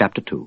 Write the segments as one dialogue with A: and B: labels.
A: chapter 2.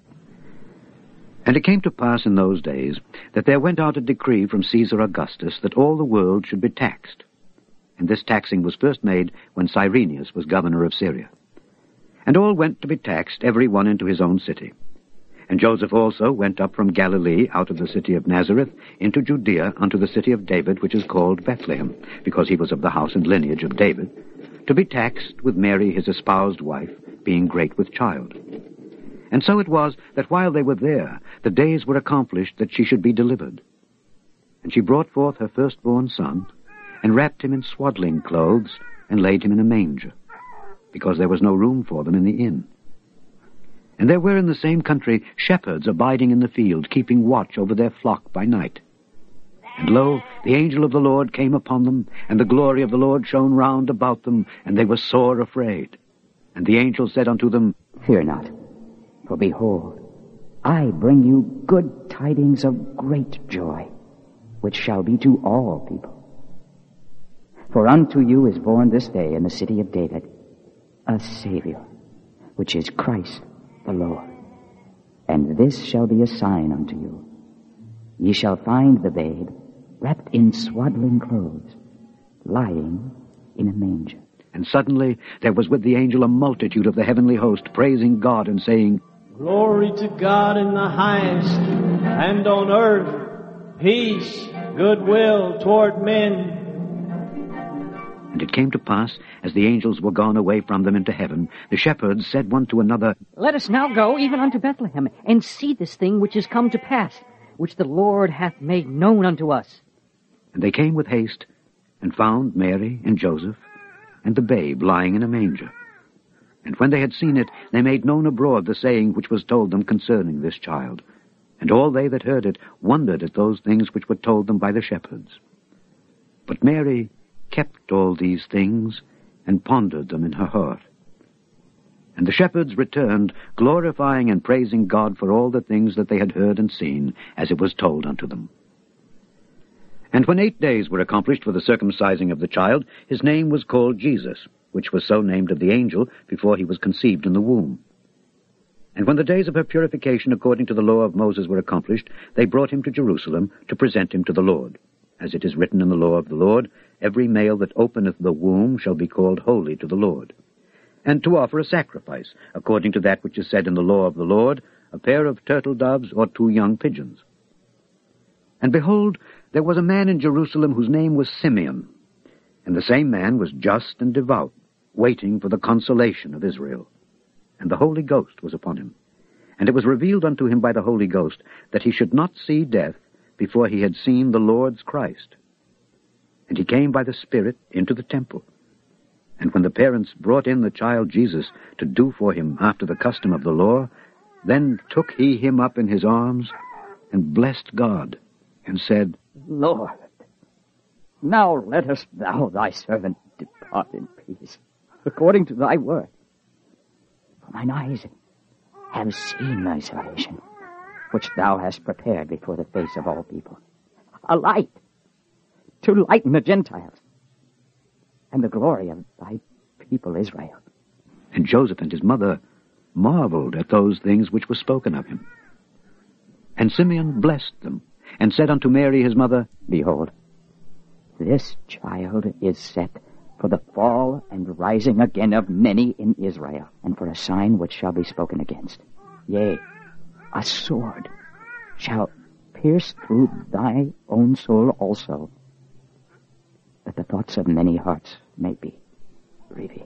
A: And it came to pass in those days that there went out a decree from Caesar Augustus that all the world should be taxed. And this taxing was first made when Cyrenius was governor of Syria. And all went to be taxed, every one into his own city. And Joseph also went up from Galilee out of the city of Nazareth into Judea unto the city of David, which is called Bethlehem, because he was of the house and lineage of David, to be taxed with Mary his espoused wife, being great with child. And so it was that while they were there, the days were accomplished that she should be delivered. And she brought forth her firstborn son, and wrapped him in swaddling clothes, and laid him in a manger, because there was no room for them in the inn. And there were in the same country shepherds abiding in the field, keeping watch over their flock by night. And lo, the angel of the Lord came upon them, and the glory of the Lord shone round about them, and they were sore afraid. And the angel said unto them,
B: Fear not, for behold, I bring you good tidings of great joy, which shall be to all people. For unto you is born this day in the city of David a Savior, which is Christ the Lord. And this shall be a sign unto you. Ye shall find the babe wrapped in swaddling clothes, lying in a manger.
A: And suddenly there was with the angel a multitude of the heavenly host, praising God and saying,
C: Glory to God in the highest, and on earth peace, goodwill toward men.
A: And it came to pass, as the angels were gone away from them into heaven, the shepherds said one to another,
D: Let us now go even unto Bethlehem, and see this thing which is come to pass, which the Lord hath made known unto us.
A: And they came with haste, and found Mary and Joseph, and the babe lying in a manger. And when they had seen it, they made known abroad the saying which was told them concerning this child. And all they that heard it wondered at those things which were told them by the shepherds. But Mary kept all these things, and pondered them in her heart. And the shepherds returned, glorifying and praising God for all the things that they had heard and seen, as it was told unto them. And when 8 days were accomplished for the circumcising of the child, his name was called Jesus, which was so named of the angel before he was conceived in the womb. And when the days of her purification according to the law of Moses were accomplished, they brought him to Jerusalem to present him to the Lord. As it is written in the law of the Lord, every male that openeth the womb shall be called holy to the Lord. And to offer a sacrifice, according to that which is said in the law of the Lord, a pair of turtle doves or 2 young pigeons. And behold, there was a man in Jerusalem whose name was Simeon. And the same man was just and devout, waiting for the consolation of Israel. And the Holy Ghost was upon him. And it was revealed unto him by the Holy Ghost that he should not see death before he had seen the Lord's Christ. And he came by the Spirit into the temple. And when the parents brought in the child Jesus to do for him after the custom of the law, then took he him up in his arms, and blessed God, and said,
B: Lord, now lettest thou thy servant depart in peace, according to thy word. For mine eyes have seen thy salvation, which thou hast prepared before the face of all people, a light to lighten the Gentiles, and the glory of thy people Israel.
A: And Joseph and his mother marveled at those things which were spoken of him. And Simeon blessed them, and said unto Mary his mother,
B: Behold, this child is set for the fall and rising again of many in Israel, and for a sign which shall be spoken against. Yea, a sword shall pierce through thy own soul also, that the thoughts of many hearts may be revealed.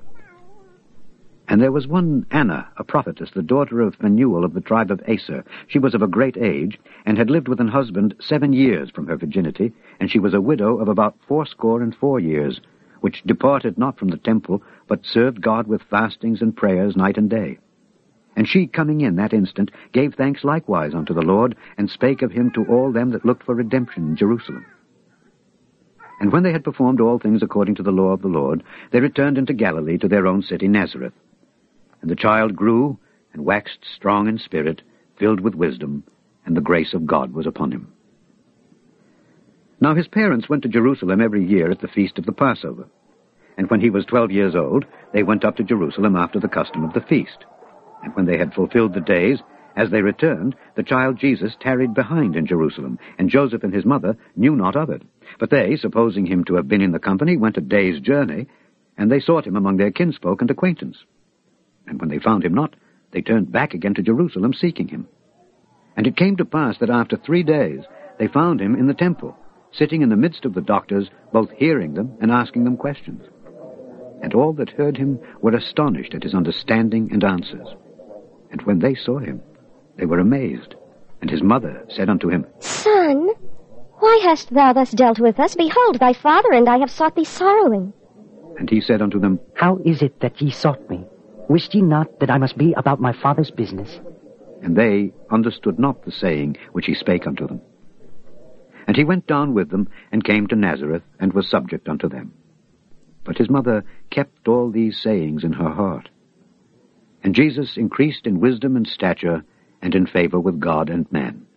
A: And there was one Anna, a prophetess, the daughter of Phanuel of the tribe of Aser. She was of a great age, and had lived with an husband 7 years from her virginity, and she was a widow of about 84 years, which departed not from the temple, but served God with fastings and prayers night and day. And she, coming in that instant, gave thanks likewise unto the Lord, and spake of him to all them that looked for redemption in Jerusalem. And when they had performed all things according to the law of the Lord, they returned into Galilee to their own city Nazareth. And the child grew, and waxed strong in spirit, filled with wisdom, and the grace of God was upon him. Now his parents went to Jerusalem every year at the feast of the Passover. And when he was 12 years old, they went up to Jerusalem after the custom of the feast. And when they had fulfilled the days, as they returned, the child Jesus tarried behind in Jerusalem, and Joseph and his mother knew not of it. But they, supposing him to have been in the company, went a day's journey, and they sought him among their kinsfolk and acquaintance. And when they found him not, they turned back again to Jerusalem, seeking him. And it came to pass that after 3 days they found him in the temple, sitting in the midst of the doctors, both hearing them and asking them questions. And all that heard him were astonished at his understanding and answers. And when they saw him, they were amazed. And his mother said unto him,
E: Son, why hast thou thus dealt with us? Behold, thy father and I have sought thee sorrowing.
A: And he said unto them,
B: How is it that ye sought me? Wist ye not that I must be about my father's business?
A: And they understood not the saying which he spake unto them. And he went down with them, and came to Nazareth, and was subject unto them. But his mother kept all these sayings in her heart. And Jesus increased in wisdom and stature, and in favor with God and man.